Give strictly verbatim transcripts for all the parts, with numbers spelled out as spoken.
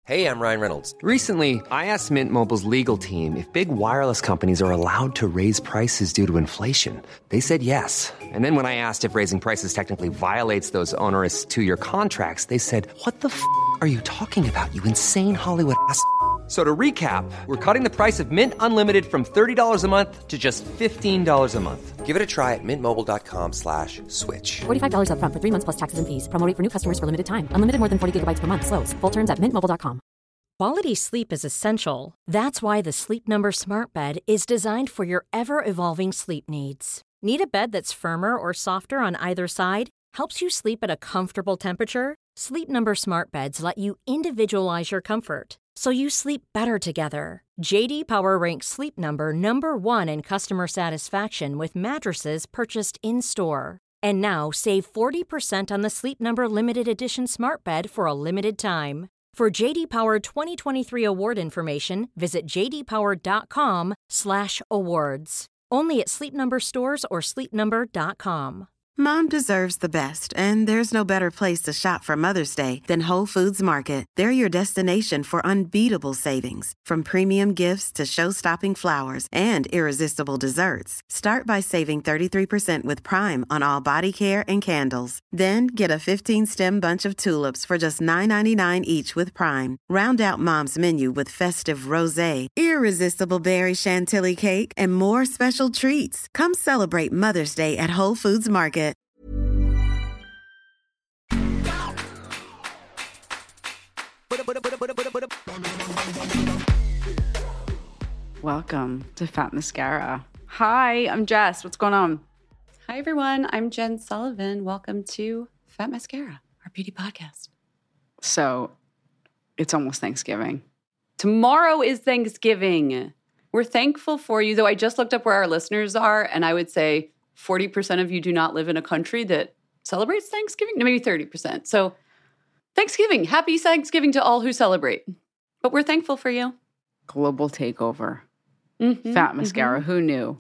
Hey, I'm Ryan Reynolds. Recently, I asked Mint Mobile's legal team if big wireless companies are allowed to raise prices due to inflation. They said yes. And then when I asked if raising prices technically violates those onerous two-year contracts, they said, what the f*** are you talking about, you insane Hollywood ass f- So to recap, we're cutting the price of Mint Unlimited from thirty dollars a month to just fifteen dollars a month. Give it a try at mintmobile.com slash switch. forty-five dollars up front for three months plus taxes and fees. Promo rate for new customers for limited time. Unlimited more than forty gigabytes per month. Slows full terms at mint mobile dot com. Quality sleep is essential. That's why the Sleep Number Smart Bed is designed for your ever-evolving sleep needs. Need a bed that's firmer or softer on either side? Helps you sleep at a comfortable temperature? Sleep Number Smart Beds let you individualize your comfort, so you sleep better together. J D Power ranks Sleep Number number one in customer satisfaction with mattresses purchased in-store. And now save forty percent on the Sleep Number Limited Edition Smart Bed for a limited time. For J D Power twenty twenty-three award information, visit jdpower.com slash awards. Only at Sleep Number stores or sleep number dot com. Mom deserves the best, and there's no better place to shop for Mother's Day than Whole Foods Market. They're your destination for unbeatable savings, from premium gifts to show-stopping flowers and irresistible desserts. Start by saving thirty-three percent with Prime on all body care and candles. Then get a fifteen-stem bunch of tulips for just nine ninety-nine each with Prime. Round out Mom's menu with festive rosé, irresistible berry chantilly cake, and more special treats. Come celebrate Mother's Day at Whole Foods Market. Welcome to Fat Mascara. Hi, I'm Jess. What's going on? Hi, everyone. I'm Jen Sullivan. Welcome to Fat Mascara, our beauty podcast. So, it's almost Thanksgiving. Tomorrow is Thanksgiving. We're thankful for you, though I just looked up where our listeners are, and I would say forty percent of you do not live in a country that celebrates Thanksgiving. No, maybe thirty percent. So, Thanksgiving. Happy Thanksgiving to all who celebrate. But we're thankful for you. Global takeover. Mm-hmm, Fat Mascara. Mm-hmm. Who knew?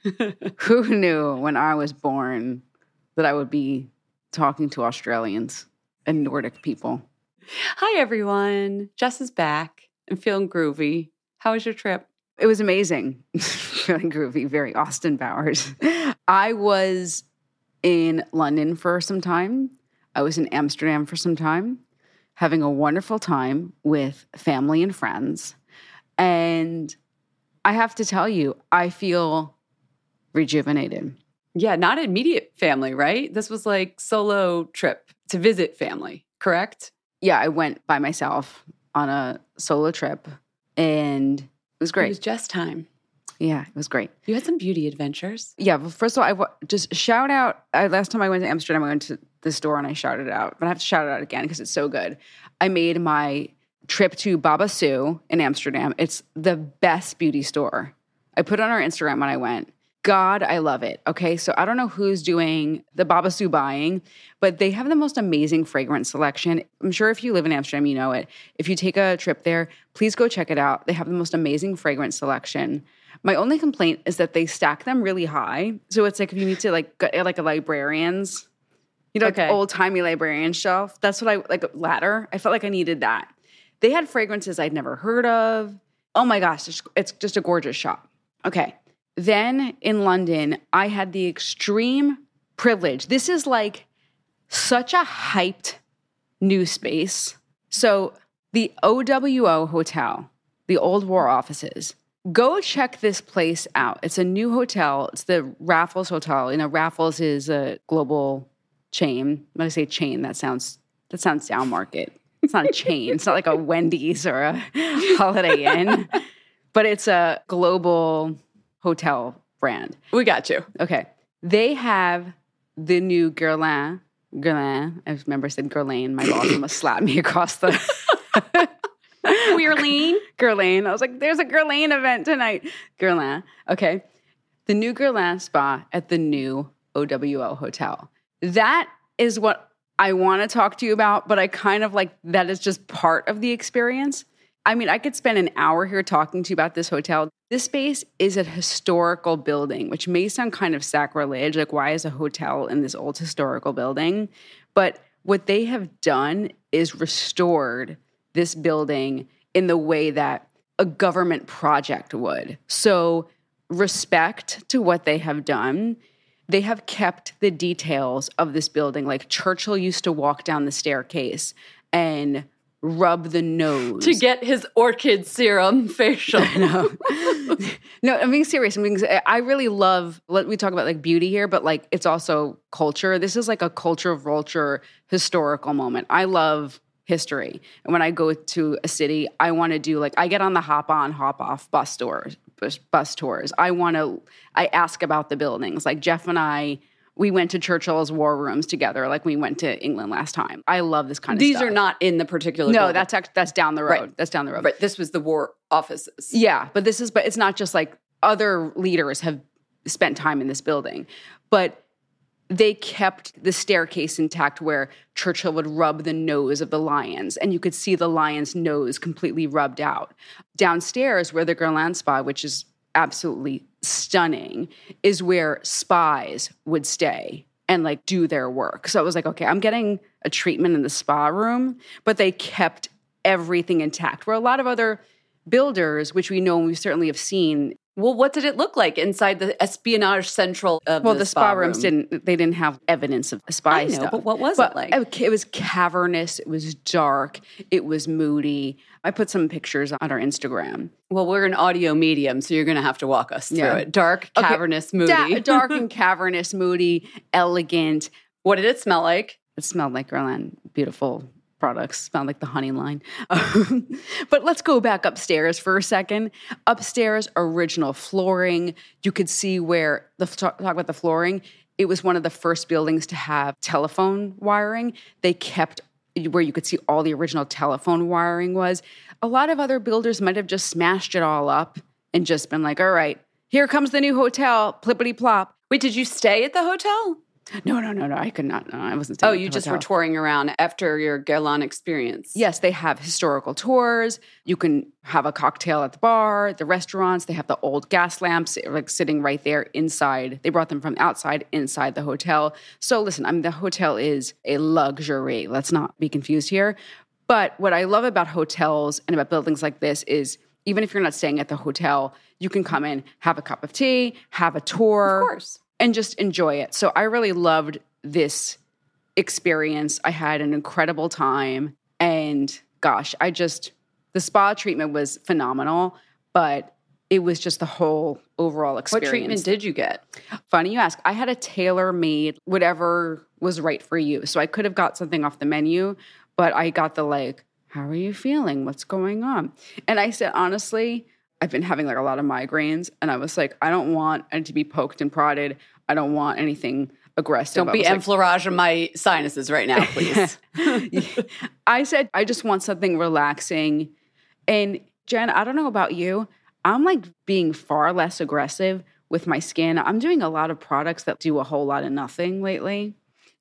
Who knew when I was born that I would be talking to Australians and Nordic people? Hi, everyone. Jess is back. I'm feeling groovy. How was your trip? It was amazing. Feeling groovy, very Austin Powers. I was in London for some time. I was in Amsterdam for some time, having a wonderful time with family and friends. And I have to tell you, I feel rejuvenated. Yeah, not immediate family, right? This was like solo trip to visit family, correct? Yeah, I went by myself on a solo trip, and it was great. It was just time. Yeah, it was great. You had some beauty adventures. Yeah, well, first of all, I w- just shout out, I, last time I went to Amsterdam, I went to the store and I shouted it out, but I have to shout it out again because it's so good. I made my trip to Baba Sue in Amsterdam. It's the best beauty store. I put it on our Instagram when I went. God, I love it. Okay, so I don't know who's doing the Baba Sue buying, but they have the most amazing fragrance selection. I'm sure if you live in Amsterdam, you know it. If you take a trip there, please go check it out. They have the most amazing fragrance selection. My only complaint is that they stack them really high. So it's like if you need to like get like a librarian's, you know, Okay. like old-timey librarian shelf. That's what I, like a ladder. I felt like I needed that. They had fragrances I'd never heard of. Oh my gosh, it's, it's just a gorgeous shop. Okay. Then in London, I had the extreme privilege. This is like such a hyped new space. So the O W O Hotel, the old war offices, go check this place out. It's a new hotel. It's the Raffles Hotel. You know, Raffles is a global chain. When I say chain, that sounds that sounds down market. It's not a chain. It's not like a Wendy's or a Holiday Inn, but it's a global hotel brand. We got you. Okay. They have the new Guerlain. Guerlain. I remember I said Guerlain. My boss almost slapped me across the... Guerlain? Guerlain. I was like, there's a Guerlain event tonight. Guerlain. Okay. The new Guerlain spa at the new O W O Hotel. That is what I want to talk to you about, but I kind of like that is just part of the experience. I mean, I could spend an hour here talking to you about this hotel. This space is a historical building, which may sound kind of sacrilege. Like, why is a hotel in this old historical building? But what they have done is restored this building in the way that a government project would. So respect to what they have done. They have kept the details of this building. Like Churchill used to walk down the staircase and rub the nose. To get his orchid serum facial. no. no, I'm being serious. I'm being, I really love, let we talk about like beauty here, but like it's also culture. This is like a culture vulture historical moment. I love history. And when I go to a city, I want to do like, I get on the hop on, hop off bus tours, bus, bus tours. I want to, I ask about the buildings. Like Jeff and I, we went to Churchill's war rooms together, like we went to England last time. I love this kind of These stuff. are not in the particular No, building. that's act- that's down the road. Right. That's down the road. But this was the war offices. Yeah, but this is, but it's not just like other leaders have spent time in this building, but they kept the staircase intact where Churchill would rub the nose of the lions, and you could see the lion's nose completely rubbed out. Downstairs, where the Guerlain Spa, which is absolutely stunning, is where spies would stay and like do their work. So it was like, okay, I'm getting a treatment in the spa room, but they kept everything intact. Where a lot of other builders, which we know and we certainly have seen. Well, what did it look like inside the espionage central of Well, the, the spa, spa rooms room? didn't, they didn't have evidence of spy I know, stuff. but what was But it like? It was cavernous, it was dark, it was moody. I put some pictures on our Instagram. Well, we're an audio medium, so you're going to have to walk us through Yeah. it. Dark, Okay, cavernous, moody. Da- dark and cavernous, moody, elegant. What did it smell like? It smelled like Guerlain. Beautiful products. Smelled like the honey line. Um, but let's go back upstairs for a second. Upstairs, original flooring. You could see where, the talk about the flooring, it was one of the first buildings to have telephone wiring. They kept where you could see all the original telephone wiring was. A lot of other builders might have just smashed it all up and just been like, all right, here comes the new hotel, plippity plop. Wait, did you stay at the hotel? No, no, no, no. I could not. No, I wasn't. Oh, staying at you the just hotel. were touring around after your Guerlain experience. Yes, they have historical tours. You can have a cocktail at the bar, the restaurants. They have the old gas lamps like sitting right there inside. They brought them from outside inside the hotel. So listen, I mean, the hotel is a luxury. Let's not be confused here. But what I love about hotels and about buildings like this is even if you're not staying at the hotel, you can come in, have a cup of tea, have a tour. Of course. And just enjoy it. So I really loved this experience. I had an incredible time. And gosh, I just, the spa treatment was phenomenal, but it was just the whole overall experience. What treatment did you get? Funny you ask. I had a tailor-made, whatever was right for you. So I could have got something off the menu, but I got the like, how are you feeling? What's going on? And I said, honestly, I've been having like a lot of migraines. And I was like, I don't want it to be poked and prodded. I don't want anything aggressive. Don't I be was like, enfleuraging my sinuses right now, please. I said, I just want something relaxing. And Jen, I don't know about you. I'm like being far less aggressive with my skin. I'm doing a lot of products that do a whole lot of nothing lately.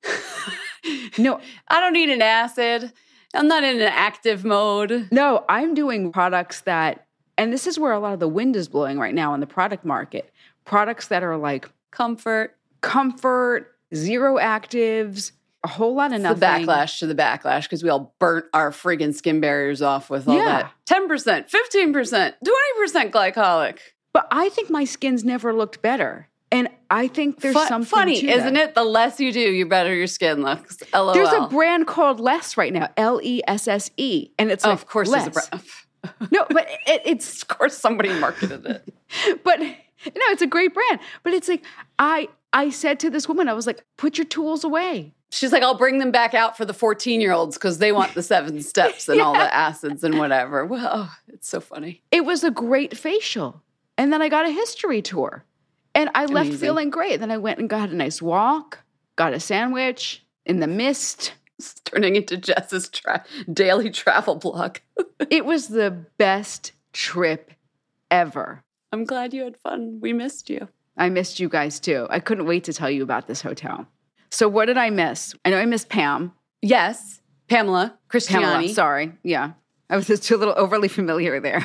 No, I don't need an acid. I'm not in an active mode. no, I'm doing products that, and this is where a lot of the wind is blowing right now in the product market. Products that are like Comfort. comfort, zero actives, a whole lot of It's nothing. the backlash to the backlash because we all burnt our friggin' skin barriers off with all Yeah. that. ten percent, fifteen percent, twenty percent glycolic. But I think my skin's never looked better. And I think there's Fu- something funny, to isn't that. it? The less you do, you better your skin looks. LOL. There's a brand called Less right now, L E S S E. And it's Oh, like of course less. there's a brand. No, but it, it's, Of course somebody marketed it. but no, it's a great brand. But it's like, I, I said to this woman, I was like, put your tools away. She's like, I'll bring them back out for the fourteen-year-olds because they want the seven steps and all the acids and whatever. Well, oh, it's so funny. It was a great facial. And then I got a history tour. And I left Amazing. feeling great. Then I went and got a nice walk, got a sandwich in the mist. It's turning into Jess's tra- daily travel blog. It was the best trip ever. I'm glad you had fun. We missed you. I missed you guys too. I couldn't wait to tell you about this hotel. So what did I miss? I know I missed Pam. Yes, Pamela Christiani. Pamela, sorry. Yeah. I was just a little overly familiar there.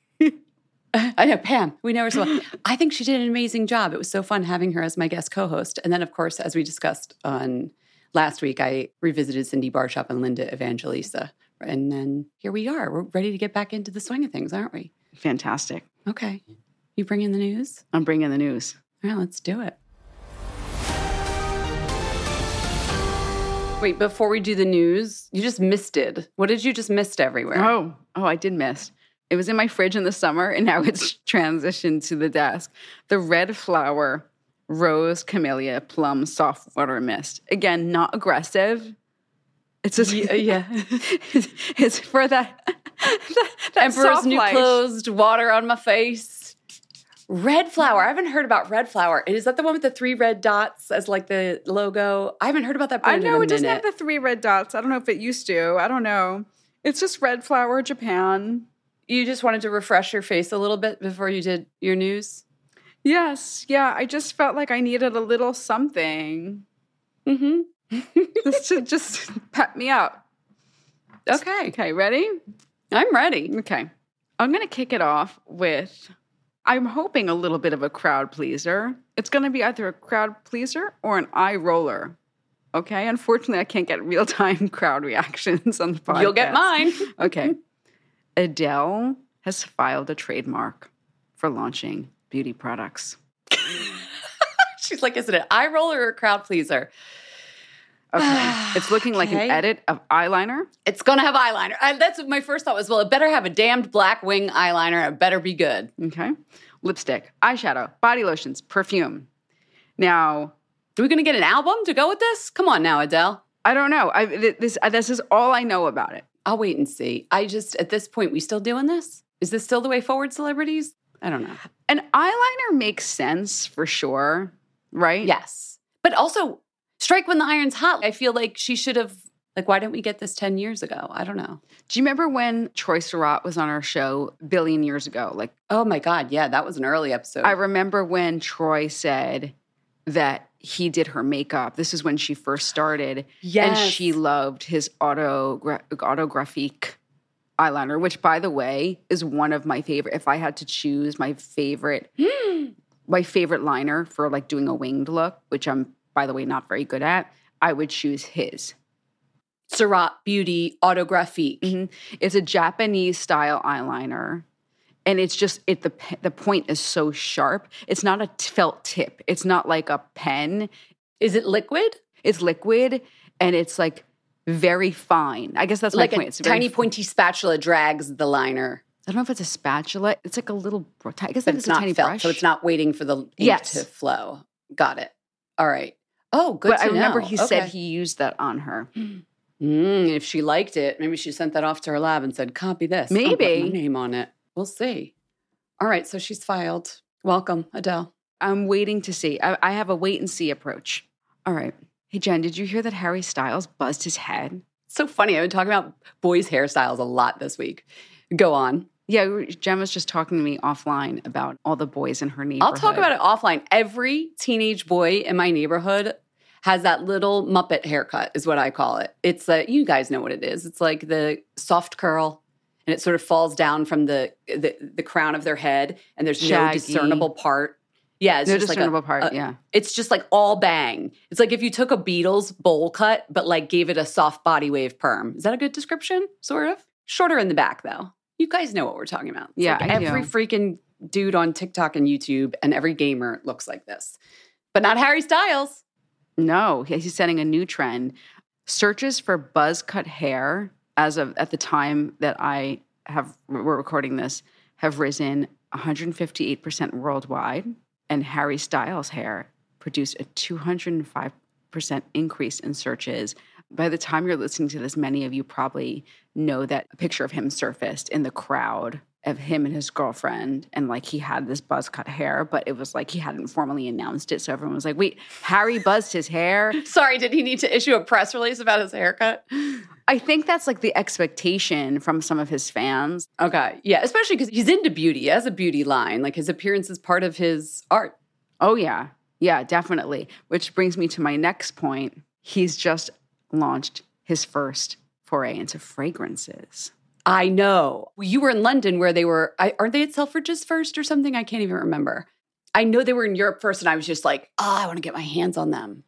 I know, Pam. We know her so well. I think she did an amazing job. It was so fun having her as my guest co-host. And then, of course, as we discussed on last week, I revisited Cindy Barshop and Linda Evangelista And then here we are. We're ready to get back into the swing of things, aren't we? Fantastic. Okay. You bring in the news? I'm bringing the news. All right, let's do it. Wait, before we do the news, you just missed it. What did you just missed everywhere? Oh, oh, I did miss. It was in my fridge in the summer, and now it's transitioned to the desk. The Red Flower Rose Camellia Plum Soft Water Mist. Again, not aggressive. It's just, yeah. yeah. It's for that, that, that Emperor's soft New life. Clothes, water on my face. Red Flower. I haven't heard about Red Flower. Is that the one with the three red dots as like the logo? I haven't heard about that I brand in know a it doesn't minute. have the three red dots. I don't know if it used to. I don't know. It's just Red Flower Japan. You just wanted to refresh your face a little bit before you did your news? Yes. Yeah. I just felt like I needed a little something. Mm-hmm. just to just pep me up. Okay. Okay. Ready? I'm ready. Okay. I'm going to kick it off with, I'm hoping a little bit of a crowd pleaser. It's going to be either a crowd pleaser or an eye roller. Okay. Unfortunately, I can't get real-time crowd reactions on the podcast. You'll get mine. Okay. Adele has filed a trademark for launching beauty products. She's like, is it an eye roller or a crowd pleaser? Okay. It's looking like Okay. an edit of eyeliner. It's going to have eyeliner. I, that's what my first thought was, well, it better have a damned black wing eyeliner. It better be good. Okay. Lipstick, eyeshadow, body lotions, perfume. Now, Are we going to get an album to go with this? Come on now, Adele. I don't know. I, th- this, uh, this is all I know about it. I'll wait and see. I just, at this point, we still doing this? Is this still the way forward, celebrities? I don't know. An eyeliner makes sense for sure, right? Yes. But also, strike when the iron's hot. I feel like she should have, like, why didn't we get this ten years ago? I don't know. Do you remember when Troy Surratt was on our show a billion years ago? Like, Oh my God. Yeah, that was an early episode. I remember when Troy said that he did her makeup. This is when she first started. Yes. And she loved his autogra- autographique eyeliner, which, by the way, is one of my favorite. If I had to choose my favorite, my favorite liner for like doing a winged look, which I'm, by the way, not very good at, I would choose his. Surratt Beauty Autographique. Mhm. It's a Japanese style eyeliner. And it's just, it the pe- the point is so sharp. It's not a t- felt tip. It's not like a pen. Is it liquid? It's liquid and it's like very fine. I guess that's my Like point. a It's very tiny f- pointy spatula drags the liner. I don't know if it's a spatula. It's like a little, br- I guess But it's it's a not tiny felt, brush. so it's not waiting for the ink Yes. to flow. Got it. All right. Oh, good But to I remember know. he said Okay. he used that on her. Mm, if she liked it, maybe she sent that off to her lab and said, copy this. I'll put Maybe. my name on it. We'll see. All right, so she's filed. Welcome, Adele. I'm waiting to see. I, I have a wait and see approach. All right. Hey, Jen, did you hear that Harry Styles buzzed his head? It's so funny. I've been talking about boys' hairstyles a lot this week. Go on. Yeah, we were- Jen was just talking to me offline about all the boys in her neighborhood. I'll talk about it offline. Every teenage boy in my neighborhood has that little Muppet haircut, is what I call it. It's uh, you guys know what it is. It's like the soft curl, and it sort of falls down from the the, the crown of their head, and there's Shaggy. no discernible part. Yeah, it's No just like discernible a- part, a- yeah. It's just like all bang. It's like if you took a Beatles bowl cut, but like gave it a soft body wave perm. Is that a good description? Sort of. Shorter in the back, though. You guys know what we're talking about. It's Yeah, like I do. every freaking dude on TikTok and YouTube and every gamer looks like this. But not Harry Styles. No, he- he's setting a new trend. Searches for buzz cut hair, as of at the time that I have we're recording this, have risen one hundred fifty-eight percent worldwide, and Harry Styles' hair produced a two hundred five percent increase in searches. By the time you're listening to this, many of you probably know that a picture of him surfaced in the crowd of him and his girlfriend, and like he had this buzz cut hair, but it was like he hadn't formally announced it, so everyone was like, wait, Harry buzzed his hair? Sorry, did he need to issue a press release about his haircut? I think that's like the expectation from some of his fans. Okay. Yeah, especially because he's into beauty. He has a beauty line. Like his appearance is part of his art. Oh yeah, yeah, definitely. Which brings me to my next point. He's just launched his first foray into fragrances. I know. You were in London where they were, I, aren't they at Selfridges first or something? I can't even remember. I know they were in Europe first and I was just like, oh, I want to get my hands on them.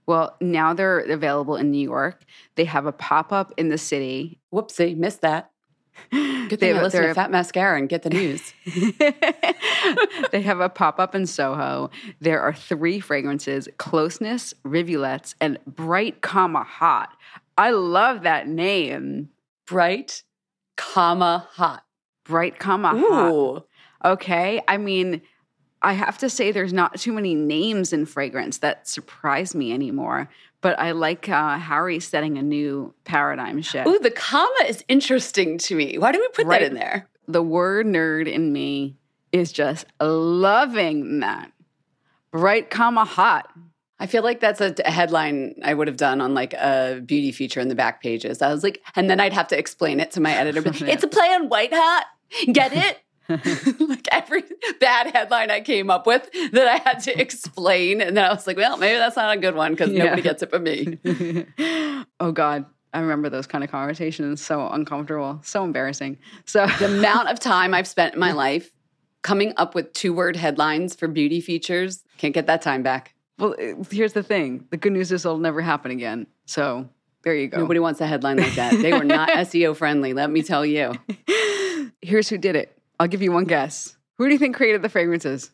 Well, now they're available in New York. They have a pop-up in the city. Whoopsie, missed that. Good They thing I have- listen to they're- Fat Mascara and get the news. They have a pop-up in Soho. There are three fragrances: Closeness, Rivulets, and Bright, comma, Hot. I love that name. Bright, comma, hot. Bright, comma, Hot. Ooh. Okay. I mean, I have to say there's not too many names in fragrance that surprise me anymore. But I like uh, Harry setting a new paradigm shift. Ooh, the comma is interesting to me. Why do we put Right. that in there? The word nerd in me is just loving that. Bright, comma, hot. I feel like that's a, a headline I would have done on like a beauty feature in the back pages. I was like, and then I'd have to explain it to my editor. But, it's a play on white hot. Get it? Like every bad headline I came up with that I had to explain. And then I was like, well, maybe that's not a good one because Yeah. nobody gets it but me. Oh, God. I remember those kind of conversations. So uncomfortable. So embarrassing. So The amount of time I've spent in my life coming up with two-word headlines for beauty features, can't get that time back. well, here's the thing. The good news is it'll never happen again. So there you go. Nobody wants a headline like that. They were not S E O friendly, let me tell you. Here's who did it. I'll give you one guess. Who do you think created the fragrances?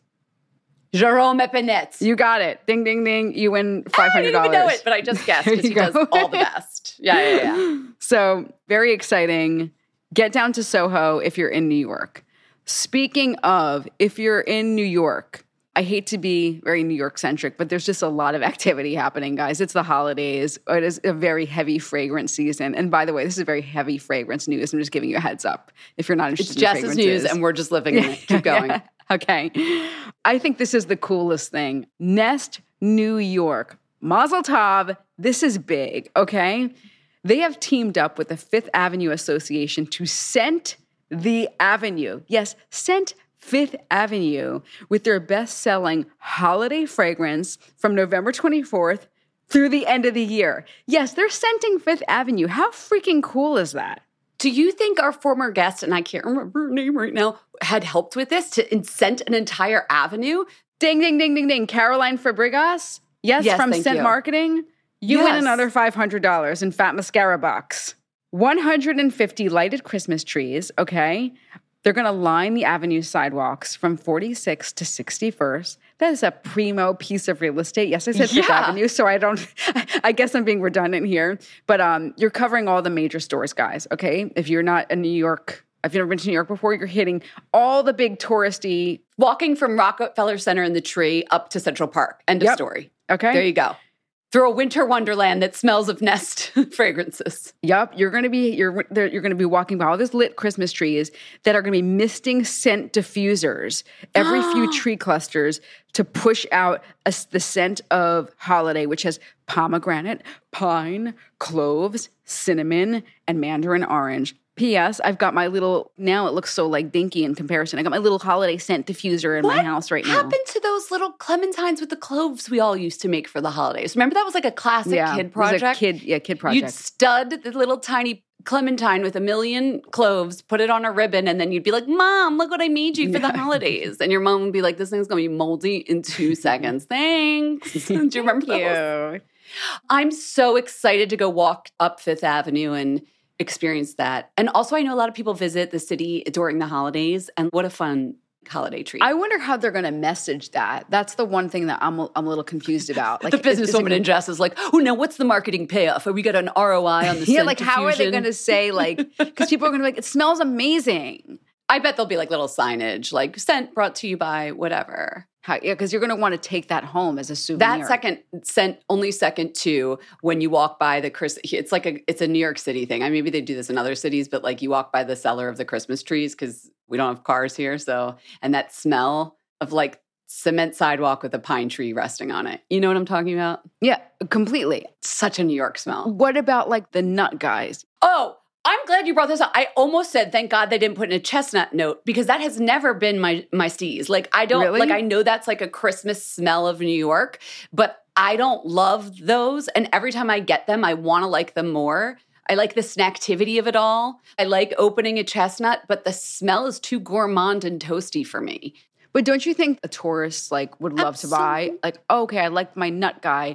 Jerome Epinette. You got it. Ding, ding, ding. You win five hundred dollars. I didn't even know it, but I just guessed There because you he does go. all the best. Yeah, yeah, yeah. So very exciting. Get down to Soho if you're in New York. Speaking of, if you're in New York, I hate to be very New York centric, but there's just a lot of activity happening, guys. It's the holidays. It is a very heavy fragrance season. And by the way, this is very heavy fragrance news. I'm just giving you a heads up if you're not It's interested in Jess's fragrances. news, and we're just living in it. Keep going. Okay. I think this is the coolest thing. Nest New York. Mazel tov. This is big, okay? They have teamed up with the Fifth Avenue Association to scent the Avenue. Yes, scent Fifth Avenue with their best-selling holiday fragrance from November twenty-fourth through the end of the year. Yes, they're scenting Fifth Avenue. How freaking cool is that? Do you think our former guest, and I can't remember her name right now, had helped with this to scent an entire avenue? Ding, ding, ding, ding, ding. Caroline Fabregas? Yes, Yes, from thank Scent you. Marketing. You win Yes. another five hundred dollars in Fat Mascara Box. one hundred fifty lighted Christmas trees, okay? They're going to line the avenue sidewalks from forty-sixth to sixty-first. That is a primo piece of real estate. Yes, I said Fifth Yeah. Avenue, so I don't, I guess I'm being redundant here. But um, you're covering all the major stores, guys, okay? If you're not a New York, if you've never been to New York before, you're hitting all the big touristy, Walking from Rockefeller Center in the tree up to Central Park. End of Yep. story. okay? There you go. Through a winter wonderland that smells of Nest fragrances. Yep, you're going to be you're there- you're going to be walking by all these lit Christmas trees that are going to be misting scent diffusers every few tree clusters to push out a, the scent of holiday, which has pomegranate, pine, cloves, cinnamon, and mandarin orange. P S. I've got my little, now it looks so like dinky in comparison. I got my little holiday scent diffuser in my house right now. happened to those little clementines with the cloves we all used to make for the holidays? Remember that was like a classic Yeah, kid it was a project? kid- yeah, kid project. You'd stud the little tiny clementine with a million cloves, put it on a ribbon, and then you'd be like, Mom, look what I made you for the holidays. And your mom would be like, this thing's going to be moldy in two seconds. Thanks. Do you remember those? Cute. I'm so excited to go walk up Fifth Avenue and experience that. And also, I know a lot of people visit the city during the holidays, and what a fun holiday treat. I wonder how they're going to message that. That's the one thing that I'm a, I'm a little confused about. Like the is- is it businesswoman gonna- in Jess is like, oh, now what's the marketing payoff? Are we got an R O I on the Yeah, scent like how are they diffusion? going to say like, because people are going to be like, it smells amazing. I bet there'll be like little signage, like scent brought to you by whatever. How, yeah, because you're going to want to take that home as a souvenir. That second scent, only second to when you walk by the Chris. It's like a, it's a New York City thing. I mean, maybe they do this in other cities, but like you walk by the cellar of the Christmas trees because we don't have cars here. So, and that smell of like cement sidewalk with a pine tree resting on it. You know what I'm talking about? Yeah, completely. Such a New York smell. What about like the nut guys? Oh, I'm glad you brought this up. I almost said, thank God they didn't put in a chestnut note because that has never been my my steez. Like I don't Really? like I know that's like a Christmas smell of New York, but I don't love those. And every time I get them, I want to like them more. I like the snacktivity of it all. I like opening a chestnut, but the smell is too gourmand and toasty for me. But don't you think a tourist like would love to buy Absolutely. like, oh, okay, I like my nut guy.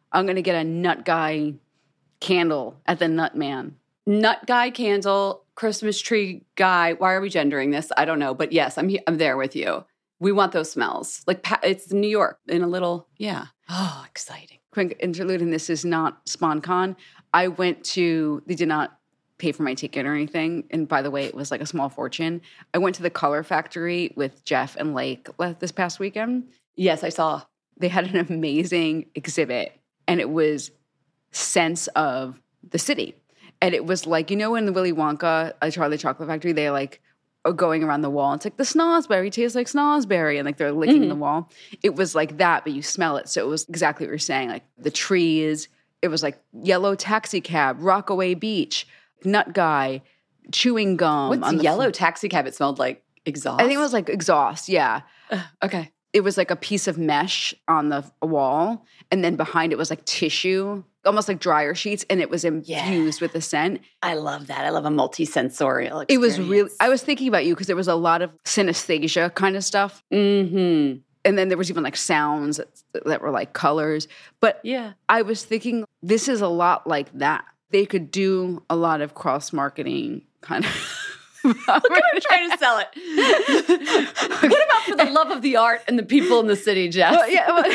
I'm going to get a Nut Guy candle at the Nut Man. Nut Guy candle, Christmas tree guy. Why are we gendering this? I don't know. But yes, I'm he- I'm there with you. We want those smells. Like pa- it's New York in a little, yeah. Oh, exciting. Quick interlude, and this is not SpawnCon. I went to, they did not pay for my ticket or anything. And by the way, it was like a small fortune. I went to the Color Factory with Jeff and Lake this past weekend. Yes, I saw. They had an amazing exhibit, and it was sense of the city. And it was like, you know, in the Willy Wonka, uh, Charlie Chocolate Factory, they like are going around the wall. It's like the snozzberry tastes like snozzberry, and like they're licking Mm-hmm. the wall. It was like that, but you smell it. So it was exactly what you're saying. Like the trees, it was like yellow taxi cab, Rockaway Beach, Nut Guy, chewing gum. What's on the yellow fl- taxi cab? It smelled like exhaust. I think it was like exhaust. Yeah. Okay. It was like a piece of mesh on the wall, and then behind it was like tissue, almost like dryer sheets, and it was infused Yeah. with the scent. I love that. I love a multi-sensorial experience. It was really, I was thinking about you because there was a lot of synesthesia kind of stuff. Mm-hmm. And then there was even like sounds that, that were like colors. But Yeah. I was thinking this is a lot like that. They could do a lot of cross-marketing kind of. Look at her trying to sell it. What about for the love of the art and the people in the city, Jess? Well, yeah, well,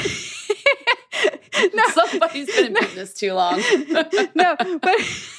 no. Somebody's been in business too long. no, but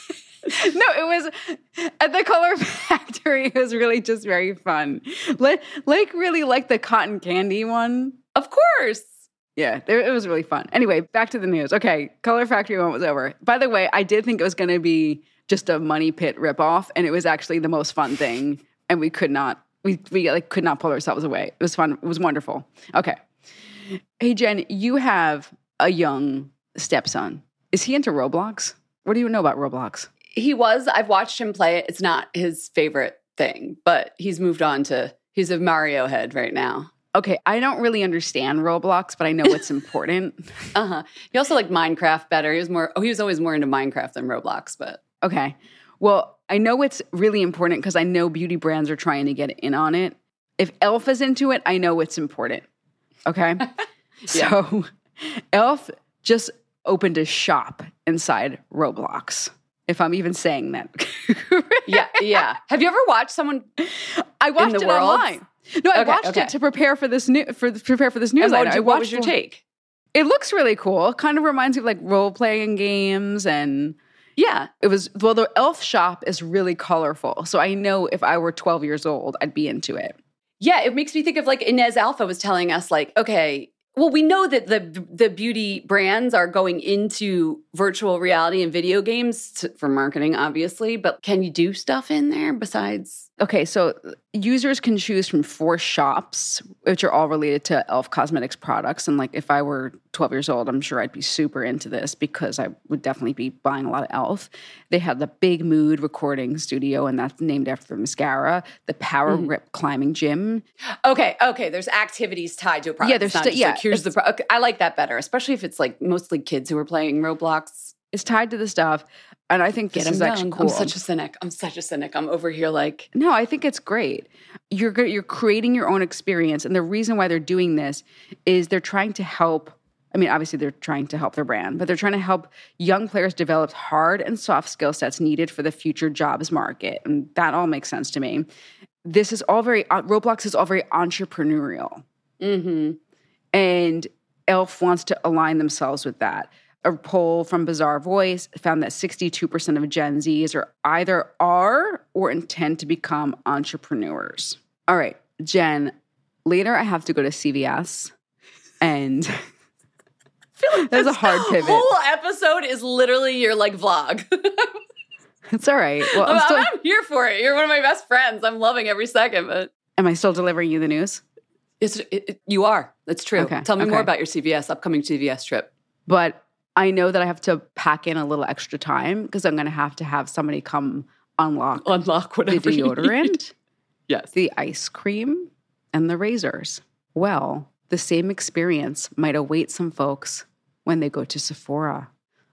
no, it was at the Color Factory. It was really just very fun. Like, like really liked the cotton candy one. Of course. Yeah, it was really fun. Anyway, back to the news. Okay, Color Factory one was over. By the way, I did think it was going to be just a Money Pit ripoff, and it was actually the most fun thing. And we could not, we we like could not pull ourselves away. It was fun. It was wonderful. Okay, hey Jen, you have a young stepson. Is he into Roblox? What do you know about Roblox? He was. I've watched him play it. It's not his favorite thing, but he's moved on to, he's a Mario head right now. Okay, I don't really understand Roblox, but I know what's important. Uh-huh. He also liked Minecraft better. He was more, oh, he was always more into Minecraft than Roblox, but. Okay. Well, I know it's really important because I know beauty brands are trying to get in on it. If e l f is into it, I know it's important. Okay? So e l f just opened a shop inside Roblox, if I'm even saying that. Yeah, yeah. Have you ever watched someone I watched in the it world? online. No, I Okay, watched okay. it to prepare for this new for prepare for this And newsletter. what, did you- I what watched was your one- take? It looks really cool. Kind of reminds me of like role playing games, and Yeah. it was well. The e l f shop is really colorful, so I know if I were twelve years old, I'd be into it. Yeah, it makes me think of like Inez Alpha was telling us like, okay, well, we know that the the beauty brands are going into virtual reality and video games to, for marketing, obviously, but can you do stuff in there besides? Okay, so users can choose from four shops, which are all related to e l f Cosmetics products. And like, if I were twelve years old, I'm sure I'd be super into this because I would definitely be buying a lot of e l f. They have the Big Mood recording studio, and that's named after the mascara. The Power Mm-hmm. Grip climbing gym. Okay, okay, there's activities tied to a product. Yeah, there's It's not sti- just yeah, like, here's the it's- pro- okay, I like that better, especially if it's like mostly kids who are playing Roblox. It's tied to the stuff, and I think this Get 'em is actually young. cool. I'm such a cynic. I'm such a cynic. I'm over here like, No, I think it's great. You're go- you're creating your own experience, and the reason why they're doing this is they're trying to help. I mean, obviously they're trying to help their brand, but they're trying to help young players develop hard and soft skill sets needed for the future jobs market, and that all makes sense to me. This is all very uh, Roblox is all very entrepreneurial, mm-hmm. and e l f wants to align themselves with that. A poll from Bazaar Voice found that sixty-two percent of Gen Zs are either are or intend to become entrepreneurs. All right, Jen, later I have to go to C V S, and there's a hard pivot. Whole episode is literally your like vlog. It's all right. Well, I'm I'm, still, I'm here for it. You're one of my best friends. I'm loving every second, but am I still delivering you the news? it's, it, it- you are. That's true. Okay, Tell me okay. more about your C V S, upcoming C V S trip. But I know that I have to pack in a little extra time because I'm going to have to have somebody come unlock Unlock the whatever you need. deodorant, Yes. the ice cream, and the razors. Well, the same experience might await some folks when they go to Sephora.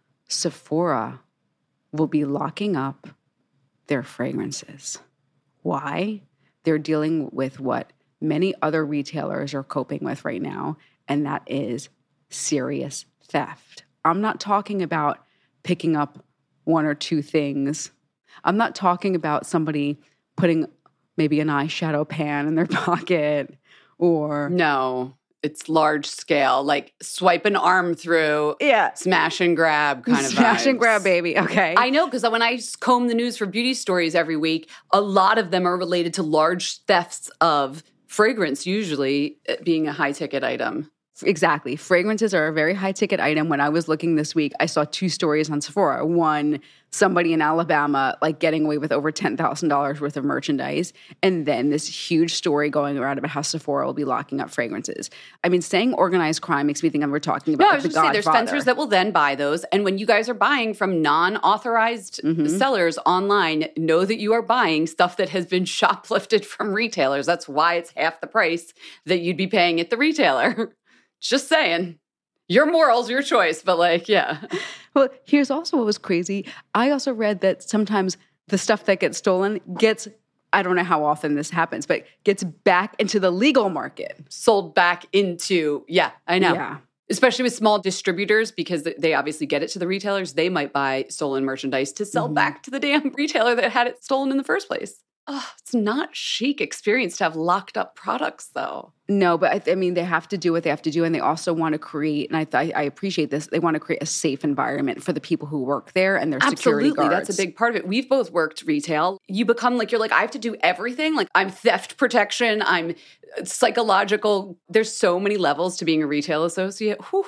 Sephora will be locking up their fragrances. Why? They're dealing with what many other retailers are coping with right now, and that is serious theft I'm not talking about picking up one or two things. I'm not talking about somebody putting maybe an eyeshadow pan in their pocket or... No, it's large scale, like swipe an arm through, yeah, smash and grab kind of Smash vibes. and grab, baby. Okay. I know, because when I comb the news for beauty stories every week, a lot of them are related to large thefts of fragrance, usually being a high-ticket item. Exactly. Fragrances are a very high-ticket item. When I was looking this week, I saw two stories on Sephora. One, somebody in Alabama like getting away with over ten thousand dollars worth of merchandise. And then this huge story going around about how Sephora will be locking up fragrances. I mean, saying organized crime makes me think we're talking about No, like I was the just saying Godfather. there's fencers that will then buy those. And when you guys are buying from non-authorized Mm-hmm. sellers online, know that you are buying stuff that has been shoplifted from retailers. That's why it's half the price that you'd be paying at the retailer. Just saying. Your morals, your choice, but like, yeah. Well, here's also what was crazy. I also read that sometimes the stuff that gets stolen gets, I don't know how often this happens, but gets back into the legal market. Sold back into, yeah, I know. Yeah. Especially with small distributors, because they obviously get it to the retailers. They might buy stolen merchandise to sell Mm-hmm. back to the damn retailer that had it stolen in the first place. Oh, it's not chic experience to have locked up products, though. No, but I, th- I mean, they have to do what they have to do, and they also want to create, and I, th- I appreciate this, they want to create a safe environment for the people who work there and their security Absolutely, guards. that's a big part of it. We've both worked retail. You become like, you're like, I have to do everything. Like, I'm theft protection, I'm psychological. There's so many levels to being a retail associate. Whew.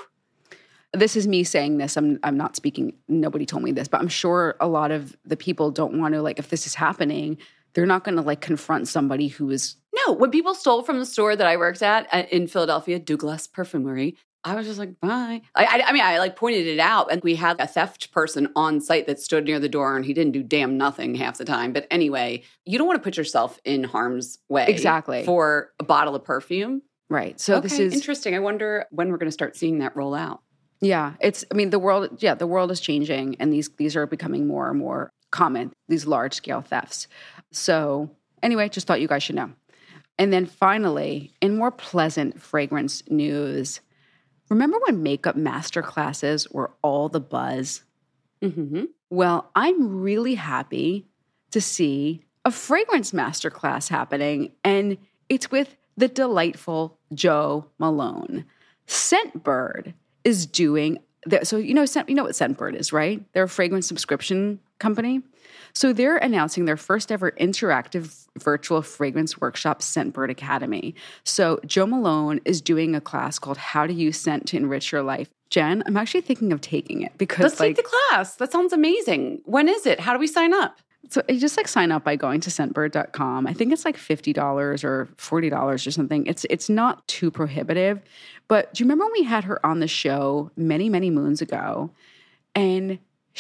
This is me saying this. I'm I'm not speaking, nobody told me this, but I'm sure a lot of the people don't want to, like, if this is happening, they're not going to, like, confront somebody who is... No, when people stole from the store that I worked at uh, in Philadelphia, Douglas Perfumery, I was just like, bye. I, I, I mean, I like pointed it out, and we had a theft person on site that stood near the door, and he didn't do damn nothing half the time. But anyway, you don't want to put yourself in harm's way. Exactly. For a bottle of perfume. Right. So okay, this is... interesting. I wonder when we're going to start seeing that roll out. Yeah, it's, I mean, the world, yeah, the world is changing, and these these are becoming more and more common, these large-scale thefts. So anyway, just thought you guys should know. And then finally, in more pleasant fragrance news, remember when makeup master classes were all the buzz? Mm-hmm. Well, I'm really happy to see a fragrance master class happening, and it's with the delightful Jo Malone. Scentbird is doing the, so you know Scent, you know what Scentbird is, right? They're a fragrance subscription company. So they're announcing their first ever interactive virtual fragrance workshop, Scentbird Academy. So Jo Malone is doing a class called How to Use Scent to Enrich Your Life. Jen, I'm actually thinking of taking it because Let's like, take the class. That sounds amazing. When is it? How do we sign up? So you just like sign up by going to scentbird dot com. I think it's like fifty dollars or forty dollars or something. It's it's not too prohibitive. But do you remember when we had her on the show many, many moons ago? And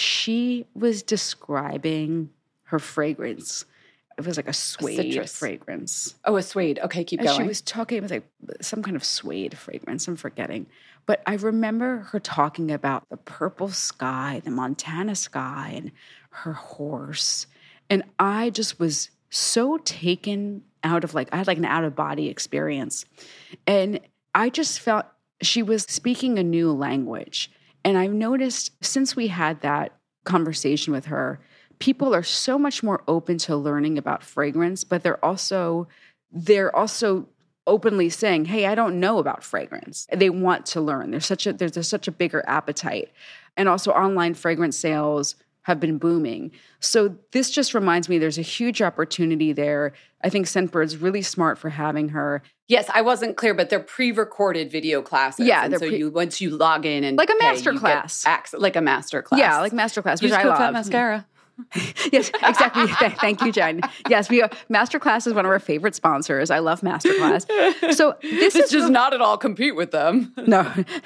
she was describing her fragrance. It was like a suede citrus. fragrance. Oh, a suede. Okay, keep And going. she was talking, it was like some kind of suede fragrance. I'm forgetting. But I remember her talking about the purple sky, the Montana sky, and her horse. And I just was so taken out of like, I had like an out-of-body experience. And I just felt she was speaking a new language. And I've noticed since we had that conversation with her, people are so much more open to learning about fragrance, but they're also they're also openly saying, "Hey, I don't know about fragrance." They want to learn. There's such a there's, there's such a bigger appetite, and also online fragrance sales have been booming. So this just reminds me there's a huge opportunity there. I think Scentbird's really smart for having her. Yes, I wasn't clear, but they're pre-recorded video classes. Yeah, and they're so pre- you once you log in and Like a pay, master you get class. access, like a master class. Yeah, like masterclass, which Use I code love. Fat Mascara. Yes, exactly. Th- Thank you, Jen. Yes, we Masterclass is one of our favorite sponsors. I love Masterclass. So this, This is does really- not at all compete with them. no,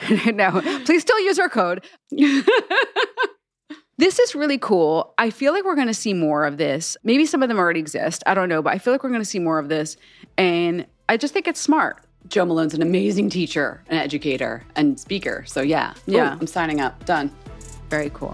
no. Please still use our code. This is really cool. I feel like we're going to see more of this. Maybe some of them already exist. I don't know, but I feel like we're going to see more of this, and I just think it's smart. Jo Malone's an amazing teacher, an educator, and speaker. So yeah, Yeah. Ooh, I'm signing up. Done. Very cool.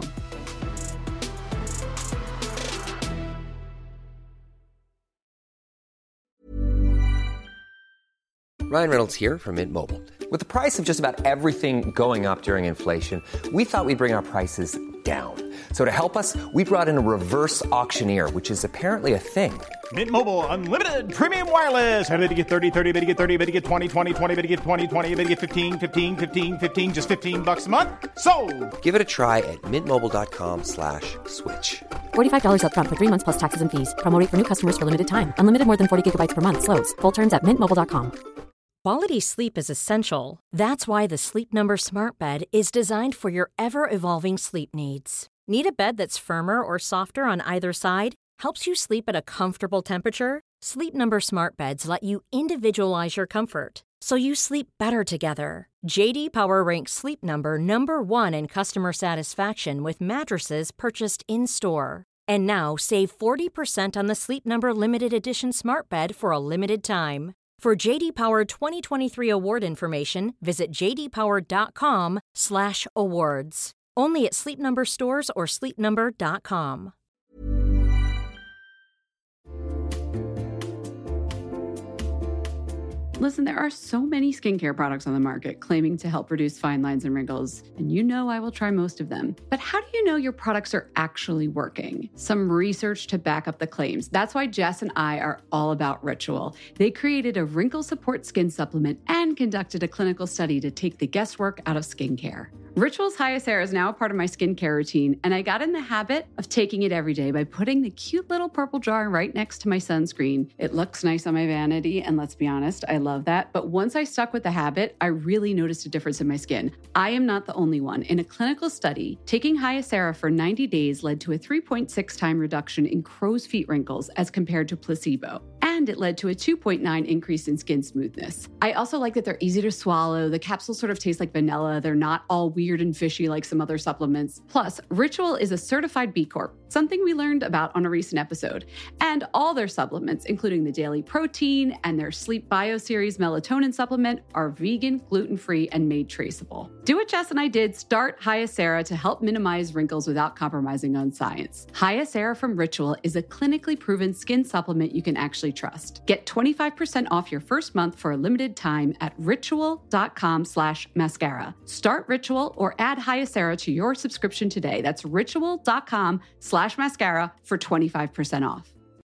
Ryan Reynolds here from Mint Mobile. With the price of just about everything going up during inflation, we thought we'd bring our prices down. So to help us, we brought in a reverse auctioneer, which is apparently a thing. Mint Mobile Unlimited Premium Wireless. How to get thirty, thirty, how to get thirty, how to get twenty, twenty, twenty, how to get twenty, twenty, how to get fifteen, fifteen, fifteen, fifteen, just fifteen bucks a month? Sold! Give it a try at mintmobile.com slash switch. forty-five dollars up front for three months plus taxes and fees. Promo rate for new customers for limited time. Unlimited more than forty gigabytes per month. Slows full terms at mint mobile dot com. Quality sleep is essential. That's why the Sleep Number Smart Bed is designed for your ever-evolving sleep needs. Need a bed that's firmer or softer on either side? Helps you sleep at a comfortable temperature? Sleep Number Smart Beds let you individualize your comfort, so you sleep better together. J D Power ranks Sleep Number number one in customer satisfaction with mattresses purchased in-store. And now save forty percent on the Sleep Number Limited Edition Smart Bed for a limited time. For J D Power twenty twenty-three award information, visit jdpower.com slash awards. Only at Sleep Number stores or sleep number dot com. Listen, there are so many skincare products on the market claiming to help reduce fine lines and wrinkles, and you know I will try most of them. But how do you know your products are actually working? Some research to back up the claims. That's why Jess and I are all about Ritual. They created a wrinkle support skin supplement and conducted a clinical study to take the guesswork out of skincare. Ritual's Hyacera is now a part of my skincare routine, and I got in the habit of taking it every day by putting the cute little purple jar right next to my sunscreen. It looks nice on my vanity, and let's be honest, I love that. But once I stuck with the habit, I really noticed a difference in my skin. I am not the only one. In a clinical study, taking Hyacera for ninety days led to a three point six time reduction in crow's feet wrinkles as compared to placebo. And it led to a two point nine increase in skin smoothness. I also like that they're easy to swallow. The capsules sort of taste like vanilla. They're not all weird and fishy like some other supplements. Plus, Ritual is a certified B Corp, something we learned about on a recent episode. And all their supplements, including the daily protein and their Sleep Bio Series melatonin supplement, are vegan, gluten-free, and made traceable. Do what Jess and I did. Start Hyacera to help minimize wrinkles without compromising on science. Hyacera from Ritual is a clinically proven skin supplement you can actually trust. Get twenty-five percent off your first month for a limited time at ritual.com slash mascara. Start Ritual or add Hyacera to your subscription today. That's ritual.com slash mascara for twenty-five percent off.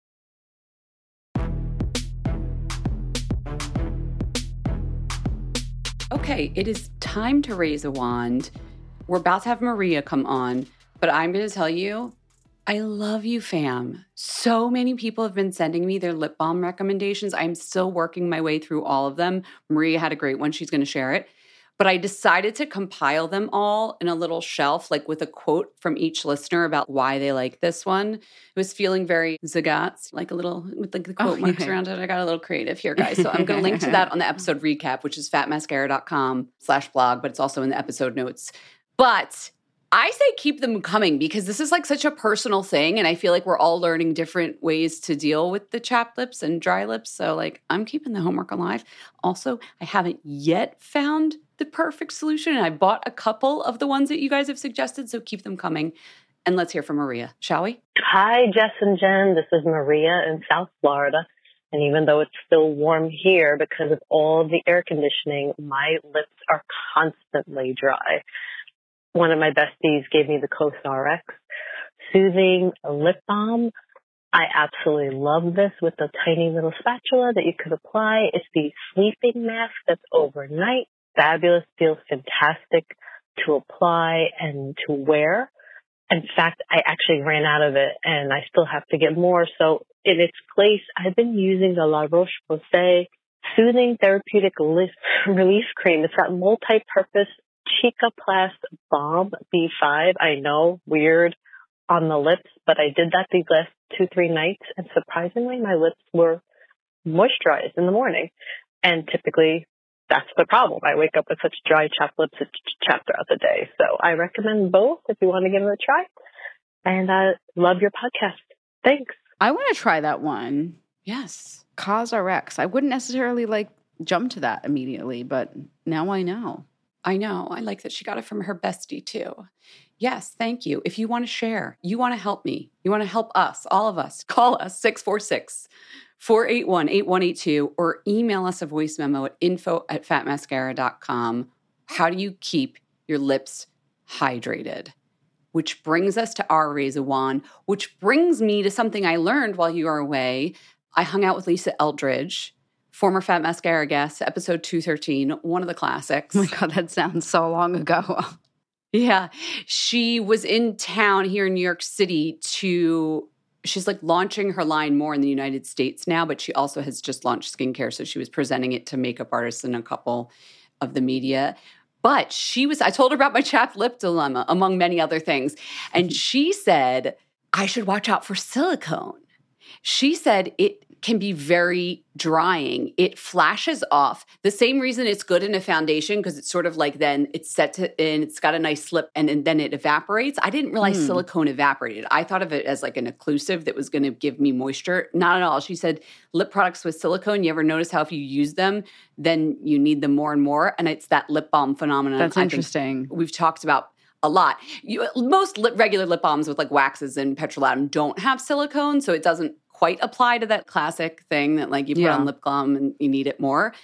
Okay, it is time to raise a wand. We're about to have Maria come on, but I'm going to tell you, I love you, fam. So many people have been sending me their lip balm recommendations. I'm still working my way through all of them. Maria had a great one. She's going to share it. But I decided to compile them all in a little shelf, like with a quote from each listener about why they like this one. It was feeling very Zagat's, like a little, with like the quote Oh, marks yeah. around it. I got a little creative here, guys. So I'm going to link to that on the episode recap, which is fatmascara.com slash blog, but it's also in the episode notes. But I say keep them coming because this is like such a personal thing. And I feel like we're all learning different ways to deal with the chapped lips and dry lips. So like I'm keeping the homework alive. Also, I haven't yet found the perfect solution. And I bought a couple of the ones that you guys have suggested. So keep them coming. And let's hear from Maria, shall we? Hi, Jess and Jen. This is Maria in South Florida. And even though it's still warm here because of all the air conditioning, my lips are constantly dry. One of my besties gave me the CosRx Soothing Lip Balm. I absolutely love this with the tiny little spatula that you could apply. It's the sleeping mask that's overnight. Fabulous, feels fantastic to apply and to wear. In fact, I actually ran out of it and I still have to get more. So in its place, I've been using the La Roche-Posay Soothing Therapeutic Relief Cream. It's got multi-purpose Cicaplast Balm B five. I know, weird on the lips, but I did that these last two, three nights. And surprisingly, my lips were moisturized in the morning. And typically, that's the problem. I wake up with such dry, chapped lips, it's chapped throughout the day. So I recommend both if you want to give it a try. And I love your podcast. Thanks. I want to try that one. Yes. CosRx. I wouldn't necessarily like jump to that immediately, but now I know. I know. I like that she got it from her bestie too. Yes, thank you. If you want to share, you want to help me, you want to help us, all of us, call us six four six, four eight one, eight one eight two, or email us a voice memo at info at fat mascara dot com. How do you keep your lips hydrated? Which brings us to our Reza Wand, which brings me to something I learned while you were away. I hung out with Lisa Eldridge, former Fat Mascara guest, episode two thirteen, one of the classics. Oh my God, that sounds so long ago. Yeah. She was in town here in New York City to, she's like launching her line more in the United States now, but she also has just launched skincare. So she was presenting it to makeup artists and a couple of the media. But she was, I told her about my chapped lip dilemma, among many other things. And she said, I should watch out for silicone. She said it can be very drying. It flashes off. The same reason it's good in a foundation, because it's sort of like then it's set to, and it's got a nice slip and, and then it evaporates. I didn't realize mm. silicone evaporated. I thought of it as like an occlusive that was going to give me moisture. Not at all. She said lip products with silicone, you ever notice how if you use them, then you need them more and more? And it's that lip balm phenomenon. That's interesting. We've talked about a lot. You, most lip, regular lip balms with like waxes and petrolatum don't have silicone, so it doesn't quite apply to that classic thing that like you put yeah. on lip balm and you need it more.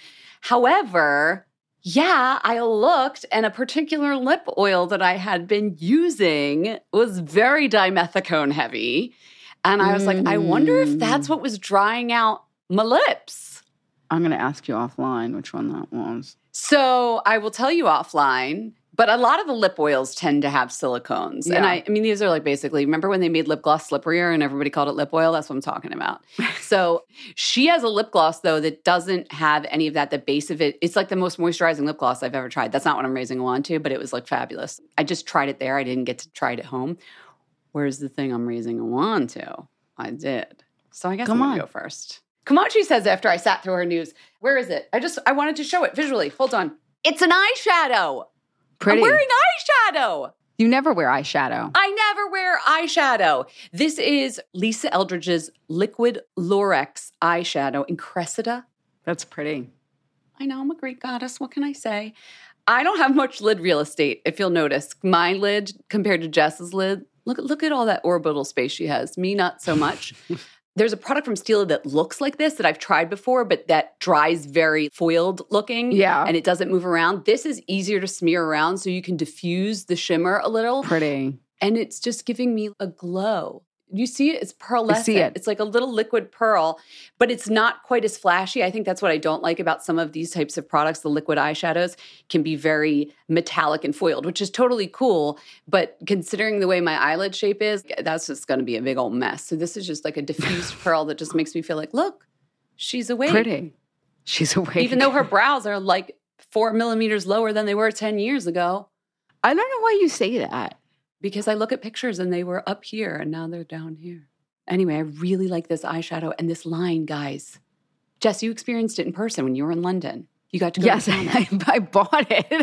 However, yeah, I looked and a particular lip oil that I had been using was very dimethicone heavy. And I was mm. like, I wonder if that's what was drying out my lips. I'm going to ask you offline which one that was. So I will tell you offline. But a lot of the lip oils tend to have silicones. Yeah. And I, I mean, these are like basically, remember when they made lip gloss slipperier and everybody called it lip oil? That's what I'm talking about. So she has a lip gloss, though, that doesn't have any of that. The base of it, it's like the most moisturizing lip gloss I've ever tried. That's not what I'm raising a wand to, but it was like fabulous. I just tried it there. I didn't get to try it at home. Where's the thing I'm raising a wand to? I did. So I guess Come I'm going to go first. Kamachi says after I sat through her news, where is it? I just, I wanted to show it visually. Hold on. It's an eyeshadow. Pretty. I'm wearing eyeshadow. You never wear eyeshadow. I never wear eyeshadow. This is Lisa Eldridge's Liquid Lurex eyeshadow in Cressida. That's pretty. I know, I'm a Greek goddess. What can I say? I don't have much lid real estate, if you'll notice. My lid compared to Jess's lid, look, look at all that orbital space she has. Me, not so much. There's a product from Stila that looks like this that I've tried before, but that dries very foiled looking. Yeah. And it doesn't move around. This is easier to smear around so you can diffuse the shimmer a little. Pretty. And it's just giving me a glow. You see it? It's pearlescent. I see it. It's like a little liquid pearl, but it's not quite as flashy. I think that's what I don't like about some of these types of products. The liquid eyeshadows can be very metallic and foiled, which is totally cool. But considering the way my eyelid shape is, that's just going to be a big old mess. So this is just like a diffused pearl that just makes me feel like, look, she's awake. Pretty. She's awake. Even though her brows are like four millimeters lower than they were ten years ago. I don't know why you say that. Because I look at pictures and they were up here and now they're down here. Anyway, I really like this eyeshadow and this line, guys. Jess, you experienced it in person when you were in London. You got to go. Yes, I, I bought it.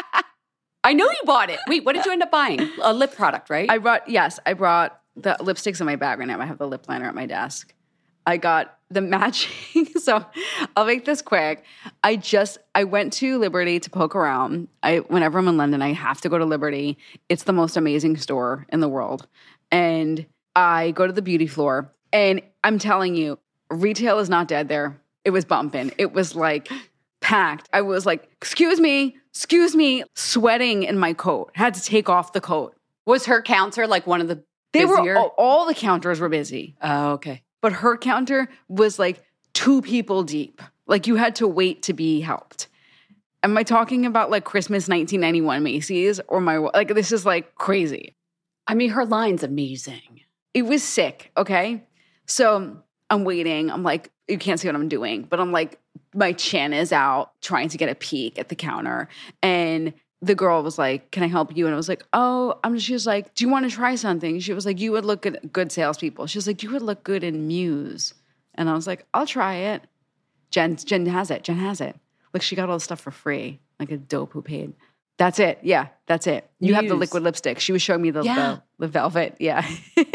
I know you bought it. Wait, what did you end up buying? A lip product, right? I brought, yes, I brought the lipsticks in my bag right now. I have the lip liner at my desk. I got the matching. So I'll make this quick. I just, I went to Liberty to poke around. I, whenever I'm in London, I have to go to Liberty. It's the most amazing store in the world. And I go to the beauty floor and I'm telling you, retail is not dead there. It was bumping. It was like packed. I was like, excuse me, excuse me, sweating in my coat. Had to take off the coat. Was her counter like one of the They busier? were, all, all the counters were busy. Oh, okay. But her counter was like two people deep. Like you had to wait to be helped. Am I talking about like Christmas nineteen ninety-one Macy's or my, like this is like crazy. I mean, her line's amazing. It was sick, okay? So I'm waiting. I'm like, you can't see what I'm doing. But I'm like, my chin is out trying to get a peek at the counter. And the girl was like, can I help you? And I was like, oh, I'm just, she was like, do you want to try something? She was like, you would look good, good salespeople. She was like, you would look good in Muse. And I was like, I'll try it. Jen, Jen has it. Jen has it. Look, she got all the stuff for free. Like a dope who paid. That's it. Yeah, that's it. You Muse. have the liquid lipstick. She was showing me the, yeah. the, the velvet. Yeah.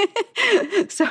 so,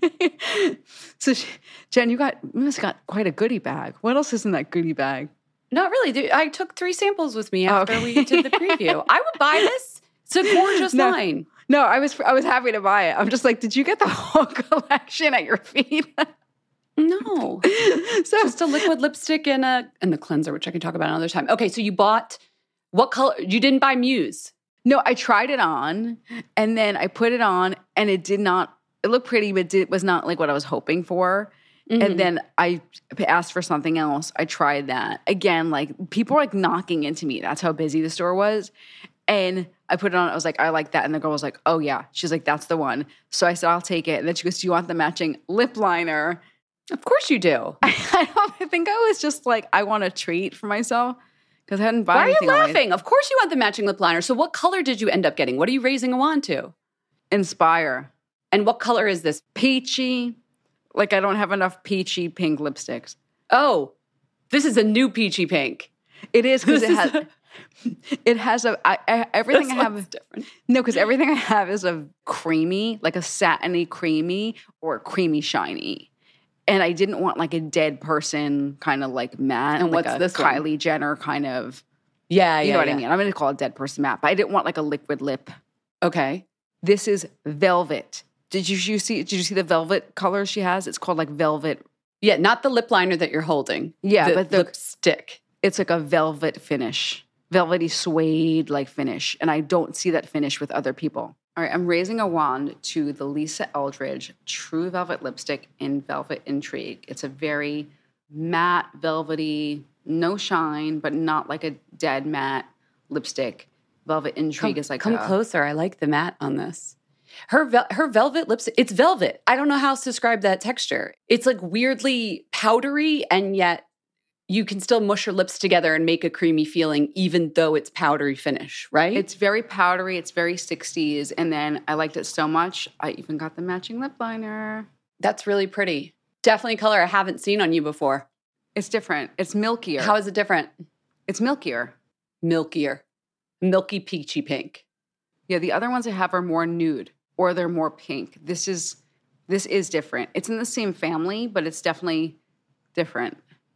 so she, Jen, you got, you must have got quite a goodie bag. What else is in that goodie bag? Not really. I took three samples with me after okay. we did the preview. I would buy this. It's a gorgeous no, line. No, I was I was happy to buy it. I'm just like, did you get the whole collection at your feet? No. So just a liquid lipstick and a and the cleanser, which I can talk about another time. Okay, so you bought what color? You didn't buy Muse. No, I tried it on and then I put it on and it did not, it looked pretty, but it was not like what I was hoping for. Mm-hmm. And then I asked for something else. I tried that. Again, like people were like knocking into me. That's how busy the store was. And I put it on. I was like, I like that. And the girl was like, oh yeah. She's like, that's the one. So I said, I'll take it. And then she goes, do you want the matching lip liner? Of course you do. I, I, don't, I think I was just like, I want a treat for myself because I hadn't bought Why anything. Why are you laughing? Of course you want the matching lip liner. So what color did you end up getting? What are you raising a wand to? Inspire. And what color is this? Peachy. Like I don't have enough peachy pink lipsticks. Oh, this is a new peachy pink. It is because it has, it has a, I, I, everything this I have. Is different. No, because everything I have is a creamy, like a satiny creamy or creamy shiny. And I didn't want like a dead person kind of like matte. And like what's a this Kylie one? Jenner kind of. Yeah, you yeah, know what yeah. I mean? I'm going to call it dead person matte, but I didn't want like a liquid lip. Okay. This is velvet. Did you, you see? Did you see the velvet color she has? It's called like velvet. Yeah, not the lip liner that you're holding. Yeah, the but the lipstick. It's like a velvet finish, velvety suede like finish, and I don't see that finish with other people. All right, I'm raising a wand to the Lisa Eldridge True Velvet Lipstick in Velvet Intrigue. It's a very matte, velvety, no shine, but not like a dead matte lipstick. Velvet Intrigue come, is like come a, closer. I like the matte on this. Her vel- her velvet lipstick, it's velvet. I don't know how else to describe that texture. It's like weirdly powdery, and yet you can still mush your lips together and make a creamy feeling, even though it's powdery finish, right? It's very powdery. It's very sixties. And then I liked it so much, I even got the matching lip liner. That's really pretty. Definitely a color I haven't seen on you before. It's different. It's milkier. How is it different? It's milkier. Milkier. Milky peachy pink. Yeah, the other ones I have are more nude. Or they're more pink. This is this is different. It's in the same family, but it's definitely different.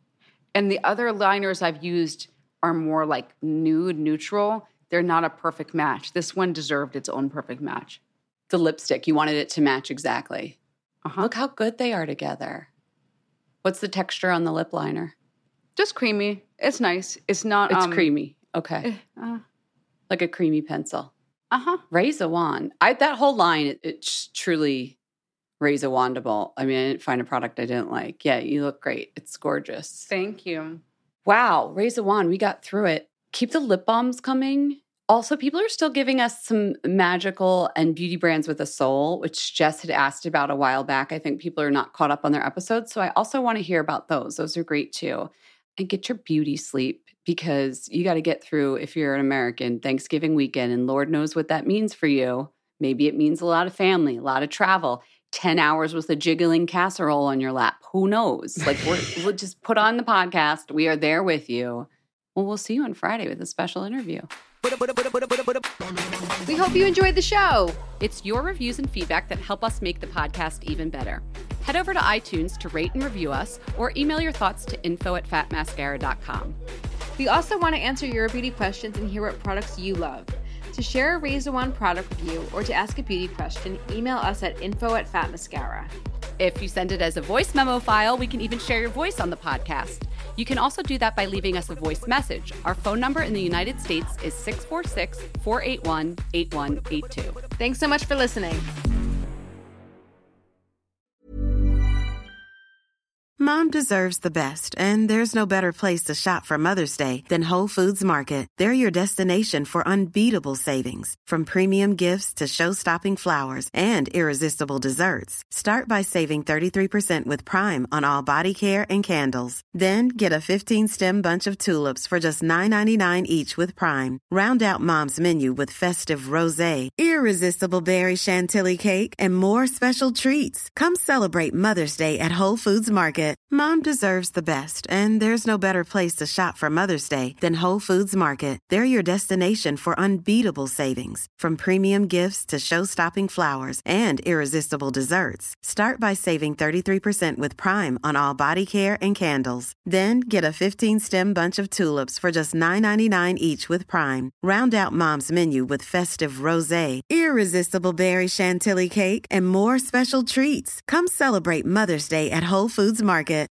And the other liners I've used are more like nude, neutral. They're not a perfect match. This one deserved its own perfect match. The lipstick, you wanted it to match exactly. Uh-huh. Look how good they are together. What's the texture on the lip liner? Just creamy. It's nice. It's not... It's um, creamy. Okay. Uh, like a creamy pencil. Uh-huh. Raise a wand. I, that whole line, it, it's truly raise a wandable. I mean, I didn't find a product I didn't like. Yeah, you look great. It's gorgeous. Thank you. Wow, raise a wand. We got through it. Keep the lip balms coming. Also, people are still giving us some magical and beauty brands with a soul, which Jess had asked about a while back. I think people are not caught up on their episodes, so I also want to hear about those. Those are great too. And get your beauty sleep, because you got to get through, if you're an American, Thanksgiving weekend, and Lord knows what that means for you. Maybe it means a lot of family, a lot of travel, ten hours with a jiggling casserole on your lap. Who knows? Like, we're, we'll just put on the podcast. We are there with you. Well, we'll see you on Friday with a special interview. We hope you enjoyed the show. It's your reviews and feedback that help us make the podcast even better. Head over to iTunes to rate and review us, or email your thoughts to info at fat mascara dot com. We also want to answer your beauty questions and hear what products you love. To share a Raise a Wand product review or to ask a beauty question, email us at info at fat mascara. If you send it as a voice memo file, we can even share your voice on the podcast. You can also do that by leaving us a voice message. Our phone number in the United States is six four six, four eight one, eight one eight two. Thanks so much for listening. Mom deserves the best, and there's no better place to shop for Mother's Day than Whole Foods Market. They're your destination for unbeatable savings, from premium gifts to show-stopping flowers and irresistible desserts. Start by saving thirty-three percent with Prime on all body care and candles. Then get a fifteen-stem bunch of tulips for just nine ninety-nine each with Prime. Round out Mom's menu with festive rosé, irresistible berry chantilly cake, and more special treats. Come celebrate Mother's Day at Whole Foods Market. Market. Mom deserves the best, and there's no better place to shop for Mother's Day than Whole Foods Market. They're your destination for unbeatable savings, from premium gifts to show-stopping flowers and irresistible desserts. Start by saving thirty-three percent with Prime on all body care and candles. Then get a fifteen-stem bunch of tulips for just nine ninety-nine each with Prime. Round out Mom's menu with festive rosé, irresistible berry chantilly cake, and more special treats. Come celebrate Mother's Day at Whole Foods Market.